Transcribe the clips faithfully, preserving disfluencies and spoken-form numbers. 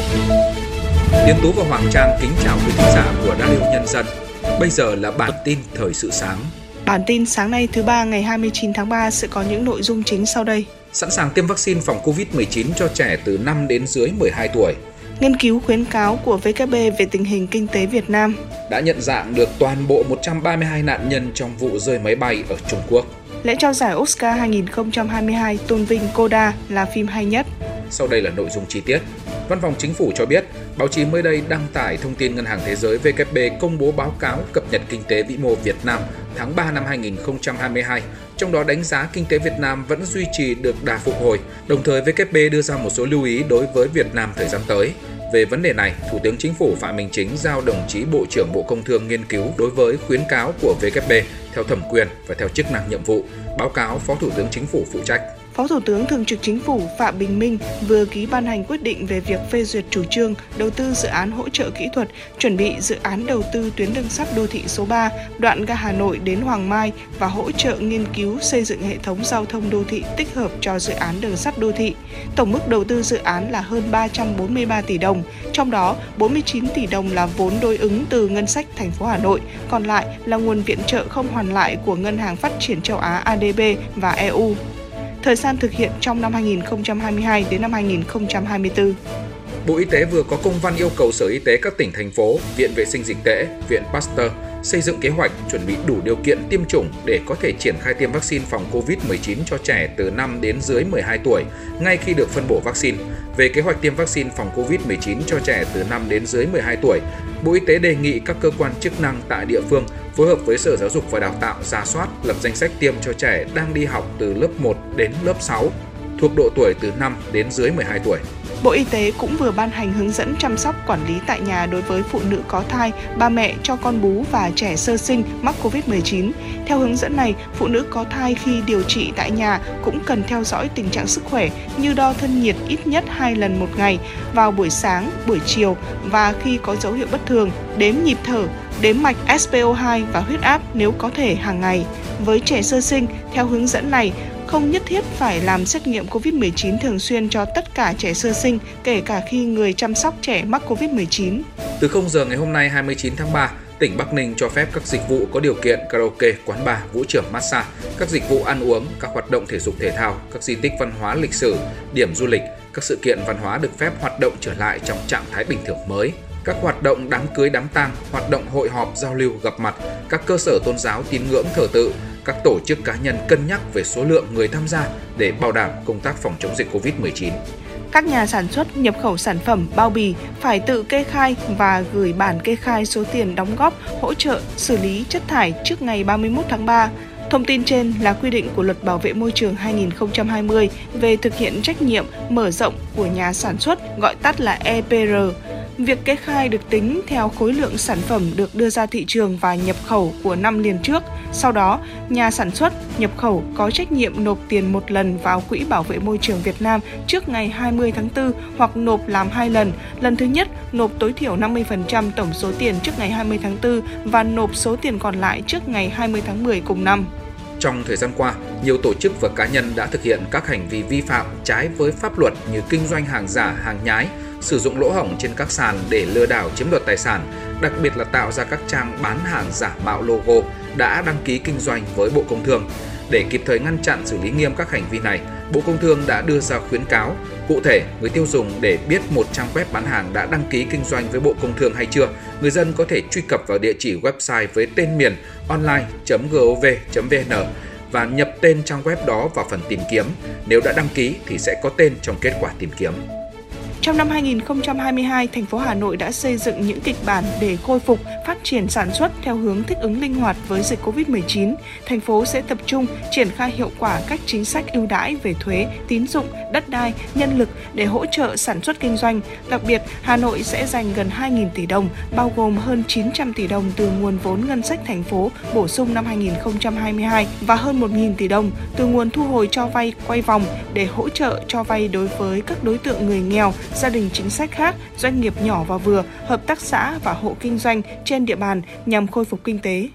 Tiến Tú và Hoàng Trang kính chào quý thính giả của Radio Nhân dân. Bây giờ là bản tin thời sự sáng. Bản tin sáng nay thứ ba ngày hai mươi chín tháng ba sẽ có những nội dung chính sau đây. Sẵn sàng tiêm vaccine phòng covid mười chín cho trẻ từ năm đến dưới mười hai tuổi. Nghiên cứu khuyến cáo của vê kép bê về tình hình kinh tế Việt Nam. Đã nhận dạng được toàn bộ một trăm ba mươi hai nạn nhân trong vụ rơi máy bay ở Trung Quốc. Lễ trao giải Oscar hai không hai hai tôn vinh Coda là phim hay nhất. Sau đây là nội dung chi tiết. Văn phòng Chính phủ cho biết, báo chí mới đây đăng tải thông tin Ngân hàng Thế giới vê kép bê công bố báo cáo cập nhật kinh tế vĩ mô Việt Nam tháng ba năm hai không hai hai, trong đó đánh giá kinh tế Việt Nam vẫn duy trì được đà phục hồi, đồng thời vê kép bê đưa ra một số lưu ý đối với Việt Nam thời gian tới. Về vấn đề này, Thủ tướng Chính phủ Phạm Minh Chính giao đồng chí Bộ trưởng Bộ Công Thương nghiên cứu đối với khuyến cáo của vê kép bê theo thẩm quyền và theo chức năng nhiệm vụ, báo cáo Phó Thủ tướng Chính phủ phụ trách. Phó Thủ tướng Thường trực Chính phủ Phạm Bình Minh vừa ký ban hành quyết định về việc phê duyệt chủ trương đầu tư dự án hỗ trợ kỹ thuật, chuẩn bị dự án đầu tư tuyến đường sắt đô thị số ba, đoạn ga Hà Nội đến Hoàng Mai và hỗ trợ nghiên cứu xây dựng hệ thống giao thông đô thị tích hợp cho dự án đường sắt đô thị. Tổng mức đầu tư dự án là hơn ba trăm bốn mươi ba tỷ đồng, trong đó bốn mươi chín tỷ đồng là vốn đối ứng từ ngân sách thành phố Hà Nội, còn lại là nguồn viện trợ không hoàn lại của Ngân hàng Phát triển Châu Á a đê bê và e u. Thời gian thực hiện trong năm hai không hai hai đến năm hai không hai tư. Bộ Y tế vừa có công văn yêu cầu Sở Y tế các tỉnh, thành phố, Viện Vệ sinh Dịch tễ, Viện Pasteur xây dựng kế hoạch chuẩn bị đủ điều kiện tiêm chủng để có thể triển khai tiêm vaccine phòng covid mười chín cho trẻ từ năm đến dưới mười hai tuổi ngay khi được phân bổ vaccine. Về kế hoạch tiêm vaccine phòng covid mười chín cho trẻ từ năm đến dưới mười hai tuổi, Bộ Y tế đề nghị các cơ quan chức năng tại địa phương phối hợp với Sở Giáo dục và Đào tạo rà soát, lập danh sách tiêm cho trẻ đang đi học từ lớp một đến lớp sáu, thuộc độ tuổi từ năm đến dưới mười hai tuổi. Bộ Y tế cũng vừa ban hành hướng dẫn chăm sóc quản lý tại nhà đối với phụ nữ có thai, ba mẹ cho con bú và trẻ sơ sinh mắc covid mười chín. Theo hướng dẫn này, phụ nữ có thai khi điều trị tại nhà cũng cần theo dõi tình trạng sức khỏe như đo thân nhiệt ít nhất hai lần một ngày vào buổi sáng, buổi chiều và khi có dấu hiệu bất thường, đếm nhịp thở, đếm mạch ét pê o hai và huyết áp nếu có thể hàng ngày. Với trẻ sơ sinh, theo hướng dẫn này, không nhất thiết phải làm xét nghiệm covid mười chín thường xuyên cho tất cả trẻ sơ sinh, kể cả khi người chăm sóc trẻ mắc covid mười chín. Từ không giờ ngày hôm nay hai mươi chín tháng ba, tỉnh Bắc Ninh cho phép các dịch vụ có điều kiện karaoke, quán bar, vũ trường, massage, các dịch vụ ăn uống, các hoạt động thể dục thể thao, các di tích văn hóa lịch sử, điểm du lịch, các sự kiện văn hóa được phép hoạt động trở lại trong trạng thái bình thường mới. Các hoạt động đám cưới, đám tang, hoạt động hội họp, giao lưu, gặp mặt, các cơ sở tôn giáo tín ngưỡng thờ tự, các tổ chức cá nhân cân nhắc về số lượng người tham gia để bảo đảm công tác phòng chống dịch covid mười chín. Các nhà sản xuất nhập khẩu sản phẩm bao bì phải tự kê khai và gửi bản kê khai số tiền đóng góp hỗ trợ xử lý chất thải trước ngày ba mươi mốt tháng ba. Thông tin trên là quy định của Luật Bảo vệ Môi trường hai không hai không về thực hiện trách nhiệm mở rộng của nhà sản xuất, gọi tắt là e pê rờ. Việc kê khai được tính theo khối lượng sản phẩm được đưa ra thị trường và nhập khẩu của năm liền trước. Sau đó, nhà sản xuất, nhập khẩu có trách nhiệm nộp tiền một lần vào Quỹ Bảo vệ Môi trường Việt Nam trước ngày hai mươi tháng tư hoặc nộp làm hai lần. Lần thứ nhất, nộp tối thiểu năm mươi phần trăm tổng số tiền trước ngày hai mươi tháng tư và nộp số tiền còn lại trước ngày hai mươi tháng mười cùng năm. Trong thời gian qua, nhiều tổ chức và cá nhân đã thực hiện các hành vi vi phạm trái với pháp luật như kinh doanh hàng giả, hàng nhái, sử dụng lỗ hổng trên các sàn để lừa đảo chiếm đoạt tài sản, đặc biệt là tạo ra các trang bán hàng giả mạo logo đã đăng ký kinh doanh với Bộ Công Thương. Để kịp thời ngăn chặn xử lý nghiêm các hành vi này, Bộ Công Thương đã đưa ra khuyến cáo. Cụ thể, người tiêu dùng để biết một trang web bán hàng đã đăng ký kinh doanh với Bộ Công Thương hay chưa, người dân có thể truy cập vào địa chỉ website với tên miền online chấm gov chấm vn và nhập tên trang web đó vào phần tìm kiếm. Nếu đã đăng ký thì sẽ có tên trong kết quả tìm kiếm. Trong năm hai không hai hai, thành phố Hà Nội đã xây dựng những kịch bản để khôi phục, phát triển sản xuất theo hướng thích ứng linh hoạt với dịch covid mười chín. Thành phố sẽ tập trung triển khai hiệu quả các chính sách ưu đãi về thuế, tín dụng, đất đai, nhân lực để hỗ trợ sản xuất kinh doanh. Đặc biệt, Hà Nội sẽ dành gần hai nghìn tỷ đồng, bao gồm hơn chín trăm tỷ đồng từ nguồn vốn ngân sách thành phố bổ sung năm hai không hai hai và hơn một nghìn tỷ đồng từ nguồn thu hồi cho vay quay vòng để hỗ trợ cho vay đối với các đối tượng người nghèo, gia đình chính sách khác, doanh nghiệp nhỏ và vừa, hợp tác xã và hộ kinh doanh trên địa bàn nhằm khôi phục kinh tế.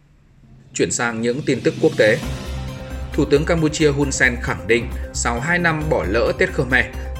Chuyển sang những tin tức quốc tế. Thủ tướng Campuchia Hun Sen khẳng định sau hai năm bỏ lỡ Tết Khmer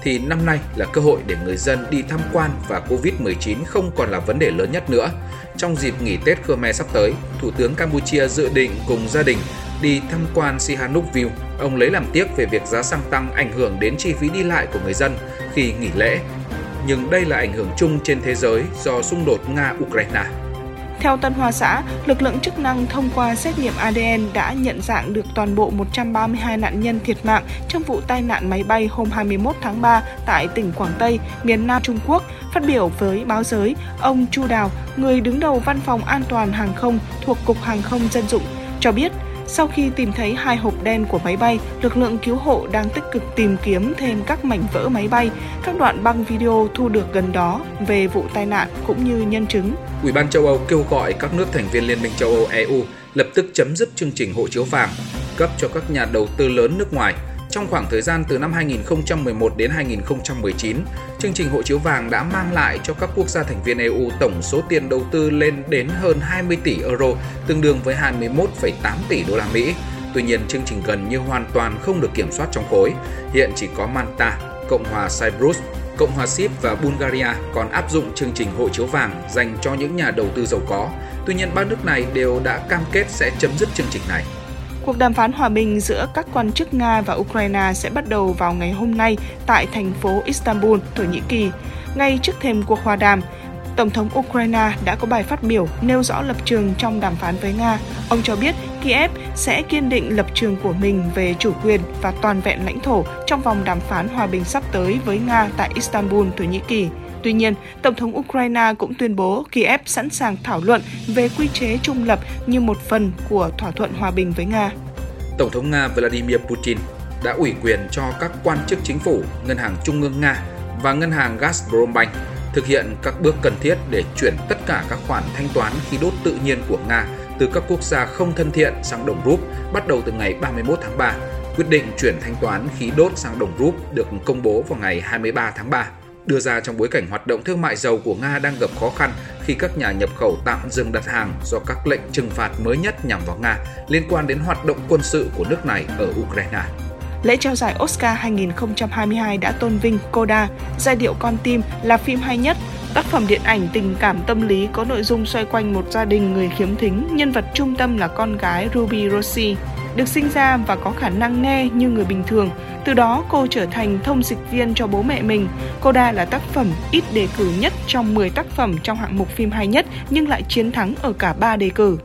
thì năm nay là cơ hội để người dân đi tham quan và covid mười chín không còn là vấn đề lớn nhất nữa. Trong dịp nghỉ Tết Khmer sắp tới, Thủ tướng Campuchia dự định cùng gia đình đi tham quan Sihanouk View. Ông lấy làm tiếc về việc giá xăng tăng ảnh hưởng đến chi phí đi lại của người dân khi nghỉ lễ. Nhưng đây là ảnh hưởng chung trên thế giới do xung đột Nga-Ukraine. Theo Tân Hoa Xã, lực lượng chức năng thông qua xét nghiệm a đê en đã nhận dạng được toàn bộ một trăm ba mươi hai nạn nhân thiệt mạng trong vụ tai nạn máy bay hôm hai mươi mốt tháng ba tại tỉnh Quảng Tây, miền Nam Trung Quốc. Phát biểu với báo giới, ông Chu Đào, người đứng đầu Văn phòng An toàn Hàng không thuộc Cục Hàng không Dân dụng, cho biết sau khi tìm thấy hai hộp đen của máy bay, lực lượng cứu hộ đang tích cực tìm kiếm thêm các mảnh vỡ máy bay, các đoạn băng video thu được gần đó về vụ tai nạn cũng như nhân chứng. Ủy ban châu Âu kêu gọi các nước thành viên Liên minh châu Âu e u lập tức chấm dứt chương trình hộ chiếu vàng cấp cho các nhà đầu tư lớn nước ngoài. Trong khoảng thời gian từ năm hai nghìn không trăm mười một đến hai nghìn không trăm mười chín, chương trình hộ chiếu vàng đã mang lại cho các quốc gia thành viên e u tổng số tiền đầu tư lên đến hơn hai mươi tỷ euro, tương đương với hai mươi mốt phẩy tám tỷ đô la Mỹ. Tuy nhiên, chương trình gần như hoàn toàn không được kiểm soát trong khối. Hiện chỉ có Malta, Cộng hòa Cyprus, Cộng hòa Síp và Bulgaria còn áp dụng chương trình hộ chiếu vàng dành cho những nhà đầu tư giàu có. Tuy nhiên, ba nước này đều đã cam kết sẽ chấm dứt chương trình này. Cuộc đàm phán hòa bình giữa các quan chức Nga và Ukraine sẽ bắt đầu vào ngày hôm nay tại thành phố Istanbul, Thổ Nhĩ Kỳ. Ngay trước thềm cuộc hòa đàm, Tổng thống Ukraine đã có bài phát biểu nêu rõ lập trường trong đàm phán với Nga. Ông cho biết Kiev sẽ kiên định lập trường của mình về chủ quyền và toàn vẹn lãnh thổ trong vòng đàm phán hòa bình sắp tới với Nga tại Istanbul, Thổ Nhĩ Kỳ. Tuy nhiên, Tổng thống Ukraine cũng tuyên bố Kiev sẵn sàng thảo luận về quy chế trung lập như một phần của thỏa thuận hòa bình với Nga. Tổng thống Nga Vladimir Putin đã ủy quyền cho các quan chức chính phủ, Ngân hàng Trung ương Nga và Ngân hàng Gazprombank thực hiện các bước cần thiết để chuyển tất cả các khoản thanh toán khí đốt tự nhiên của Nga từ các quốc gia không thân thiện sang đồng rúp bắt đầu từ ngày ba mươi mốt tháng ba. Quyết định chuyển thanh toán khí đốt sang đồng rúp được công bố vào ngày hai mươi ba tháng ba, đưa ra trong bối cảnh hoạt động thương mại dầu của Nga đang gặp khó khăn khi các nhà nhập khẩu tạm dừng đặt hàng do các lệnh trừng phạt mới nhất nhằm vào Nga liên quan đến hoạt động quân sự của nước này ở Ukraine. Lễ trao giải Oscar hai nghìn không trăm hai mươi hai đã tôn vinh Coda, Giai điệu con tim là phim hay nhất. Tác phẩm điện ảnh tình cảm tâm lý có nội dung xoay quanh một gia đình người khiếm thính, nhân vật trung tâm là con gái Ruby Rossi, được sinh ra và có khả năng nghe như người bình thường. Từ đó cô trở thành thông dịch viên cho bố mẹ mình. Coda là tác phẩm ít đề cử nhất trong mười tác phẩm trong hạng mục phim hay nhất nhưng lại chiến thắng ở cả ba đề cử.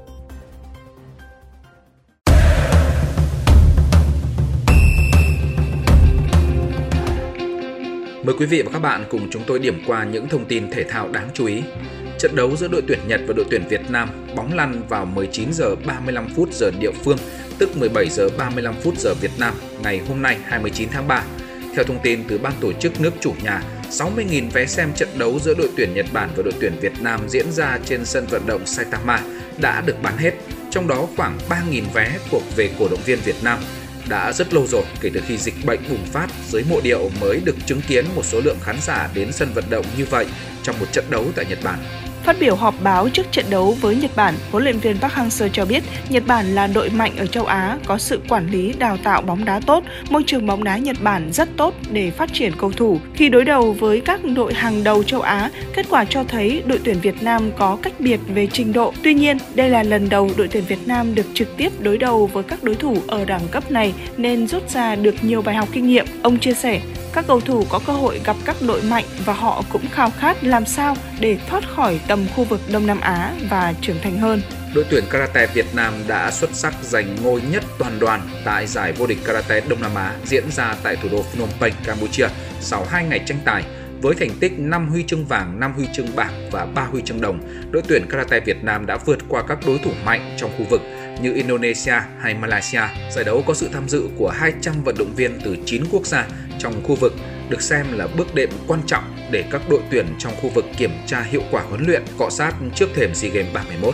Mời quý vị và các bạn cùng chúng tôi điểm qua những thông tin thể thao đáng chú ý. Trận đấu giữa đội tuyển Nhật và đội tuyển Việt Nam bóng lăn vào mười chín giờ ba mươi lăm phút giờ địa phương, tức mười bảy giờ ba mươi lăm phút giờ Việt Nam ngày hôm nay hai mươi chín tháng ba. Theo thông tin từ ban tổ chức nước chủ nhà, sáu mươi nghìn vé xem trận đấu giữa đội tuyển Nhật Bản và đội tuyển Việt Nam diễn ra trên sân vận động Saitama đã được bán hết, trong đó khoảng ba nghìn vé thuộc về cổ động viên Việt Nam. Đã rất lâu rồi kể từ khi dịch bệnh bùng phát, giới mộ điệu mới được chứng kiến một số lượng khán giả đến sân vận động như vậy trong một trận đấu tại Nhật Bản. Phát biểu họp báo trước trận đấu với Nhật Bản, huấn luyện viên Park Hang-seo cho biết Nhật Bản là đội mạnh ở châu Á, có sự quản lý đào tạo bóng đá tốt, môi trường bóng đá Nhật Bản rất tốt để phát triển cầu thủ. Khi đối đầu với các đội hàng đầu châu Á, kết quả cho thấy đội tuyển Việt Nam có cách biệt về trình độ. Tuy nhiên, đây là lần đầu đội tuyển Việt Nam được trực tiếp đối đầu với các đối thủ ở đẳng cấp này nên rút ra được nhiều bài học kinh nghiệm. Ông chia sẻ, các cầu thủ có cơ hội gặp các đội mạnh và họ cũng khao khát làm sao để thoát khỏi tầm khu vực Đông Nam Á và trưởng thành hơn. Đội tuyển karate Việt Nam đã xuất sắc giành ngôi nhất toàn đoàn tại giải vô địch karate Đông Nam Á diễn ra tại thủ đô Phnom Penh, Campuchia sau hai ngày tranh tài. Với thành tích năm huy chương vàng, năm huy chương bạc và ba huy chương đồng, đội tuyển karate Việt Nam đã vượt qua các đối thủ mạnh trong khu vực như Indonesia hay Malaysia. Giải đấu có sự tham dự của hai trăm vận động viên từ chín quốc gia trong khu vực, được xem là bước đệm quan trọng để các đội tuyển trong khu vực kiểm tra hiệu quả huấn luyện, cọ sát trước thềm SEA Games ba mươi mốt.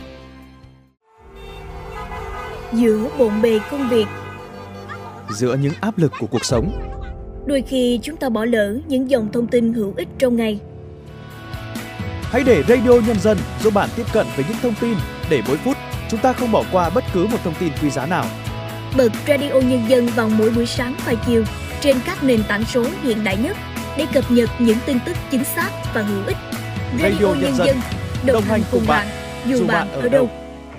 Giữa bộn bề công việc, giữa những áp lực của cuộc sống, đôi khi chúng ta bỏ lỡ những dòng thông tin hữu ích trong ngày. Hãy để Radio Nhân dân giúp bạn tiếp cận với những thông tin để mỗi phút chúng ta không bỏ qua bất cứ một thông tin quý giá nào. Bật Radio Nhân dân vào mỗi buổi sáng và chiều trên các nền tảng số hiện đại nhất để cập nhật những tin tức chính xác và hữu ích. Radio Nhân dân, đồng hành cùng bạn, dù bạn ở đâu.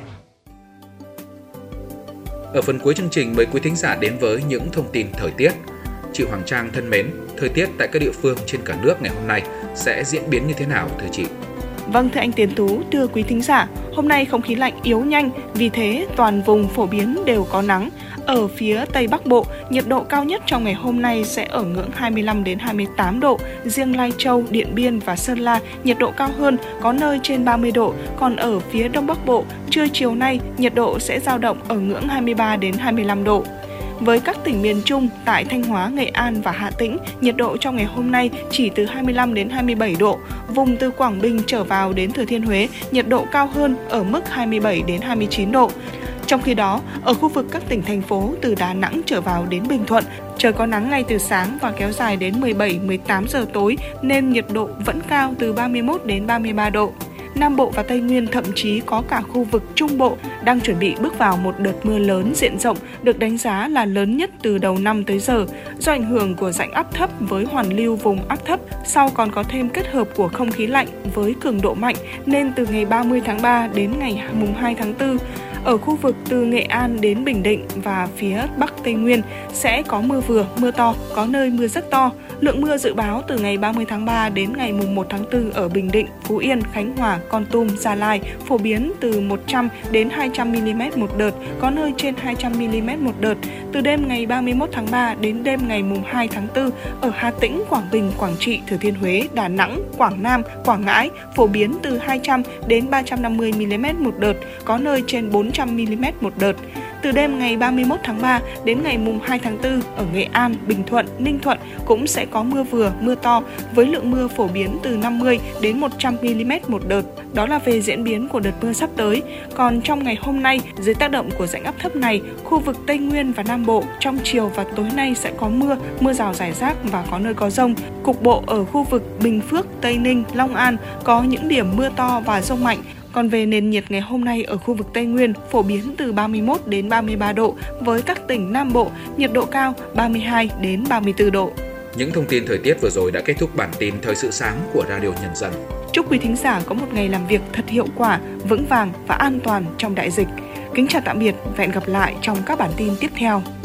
Ở phần cuối chương trình, mời quý thính giả đến với những thông tin thời tiết. Chị Hoàng Trang thân mến, thời tiết tại các địa phương trên cả nước ngày hôm nay sẽ diễn biến như thế nào thưa chị? Vâng, thưa anh Tiến Tú, thưa quý thính giả, hôm nay không khí lạnh yếu nhanh, vì thế toàn vùng phổ biến đều có nắng. Ở phía Tây Bắc Bộ, nhiệt độ cao nhất trong ngày hôm nay sẽ ở ngưỡng hai mươi lăm đến hai mươi tám độ, riêng Lai Châu, Điện Biên và Sơn La nhiệt độ cao hơn, có nơi trên ba mươi độ, còn ở phía Đông Bắc Bộ, trưa chiều nay nhiệt độ sẽ dao động ở ngưỡng hai mươi ba đến hai mươi lăm độ. Với các tỉnh miền Trung, tại Thanh Hóa, Nghệ An và Hà Tĩnh, nhiệt độ trong ngày hôm nay chỉ từ hai mươi lăm đến hai mươi bảy độ. Vùng từ Quảng Bình trở vào đến Thừa Thiên Huế, nhiệt độ cao hơn ở mức hai mươi bảy đến hai mươi chín độ. Trong khi đó, ở khu vực các tỉnh thành phố từ Đà Nẵng trở vào đến Bình Thuận, trời có nắng ngay từ sáng và kéo dài đến mười bảy mười tám giờ tối nên nhiệt độ vẫn cao từ ba mươi mốt đến ba mươi ba độ. Nam Bộ và Tây Nguyên, thậm chí có cả khu vực Trung Bộ đang chuẩn bị bước vào một đợt mưa lớn diện rộng, được đánh giá là lớn nhất từ đầu năm tới giờ. Do ảnh hưởng của rãnh áp thấp với hoàn lưu vùng áp thấp, sau còn có thêm kết hợp của không khí lạnh với cường độ mạnh, nên từ ngày ba mươi tháng ba đến ngày mùng hai tháng tư, ở khu vực từ Nghệ An đến Bình Định và phía Bắc Tây Nguyên sẽ có mưa vừa, mưa to, có nơi mưa rất to. Lượng mưa dự báo từ ngày ba mươi tháng ba đến ngày mùng một tháng tư ở Bình Định, Phú Yên, Khánh Hòa, Kon Tum, Gia Lai phổ biến từ một trăm đến hai trăm mi-li-mét một đợt, có nơi trên hai trăm mi-li-mét một đợt. Từ đêm ngày ba mươi mốt tháng ba đến đêm ngày mùng hai tháng tư, ở Hà Tĩnh, Quảng Bình, Quảng Trị, Thừa Thiên Huế, Đà Nẵng, Quảng Nam, Quảng Ngãi phổ biến từ hai trăm đến ba trăm năm mươi mi-li-mét một đợt, có nơi trên bốn trăm mi-li-mét một đợt. Từ đêm ngày ba mươi mốt tháng ba đến ngày mùng hai tháng tư, ở Nghệ An, Bình Thuận, Ninh Thuận cũng sẽ có mưa vừa, mưa to với lượng mưa phổ biến từ năm mươi đến một trăm mi-li-mét một đợt. Đó là về diễn biến của đợt mưa sắp tới. Còn trong ngày hôm nay, dưới tác động của rãnh áp thấp này, khu vực Tây Nguyên và Nam Bộ trong chiều và tối nay sẽ có mưa, mưa rào rải rác và có nơi có dông. Cục bộ ở khu vực Bình Phước, Tây Ninh, Long An có những điểm mưa to và dông mạnh. Còn về nền nhiệt ngày hôm nay ở khu vực Tây Nguyên phổ biến từ ba mươi mốt đến ba mươi ba độ, với các tỉnh Nam Bộ nhiệt độ cao ba mươi hai đến ba mươi tư độ. Những thông tin thời tiết vừa rồi đã kết thúc bản tin Thời sự sáng của Radio Nhân dân. Chúc quý thính giả có một ngày làm việc thật hiệu quả, vững vàng và an toàn trong đại dịch. Kính chào tạm biệt và hẹn gặp lại trong các bản tin tiếp theo.